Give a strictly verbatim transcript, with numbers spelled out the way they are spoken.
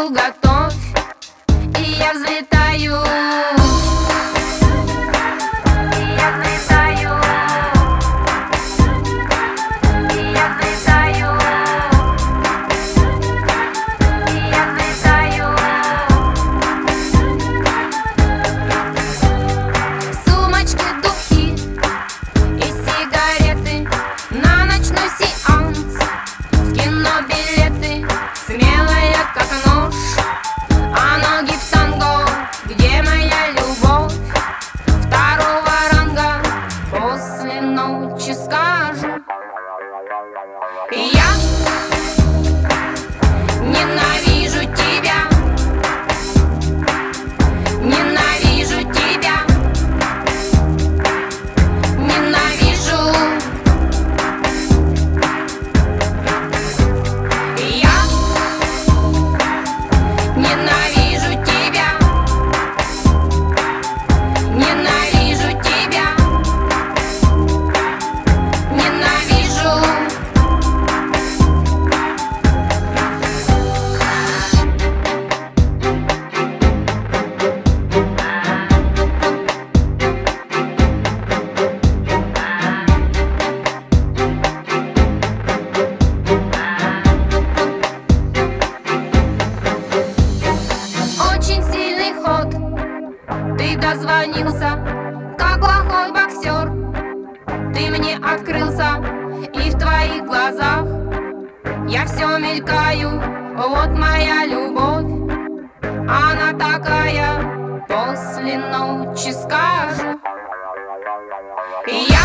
Парашютику готовь, и я взлетаю. И я взлетаю. И я взлетаю. И я взлетаю. Сумочки, духи и сигареты, на ночной сеанс, в кино билеты, смелая как нож, а ноги в танго. Где моя любовь второго ранга? После ночи скажу. Я ненавижу тебя, ненавижу тебя, ненавижу. Я ненавижу тебя, ненавижу тебя, ненавижу. Очень сильный ход, ты дозвонился, как плохой боксер. Ты мне открылся, и в твоих глазах я все мелькаю. Вот моя любовь, она такая, после ночи скажу. Я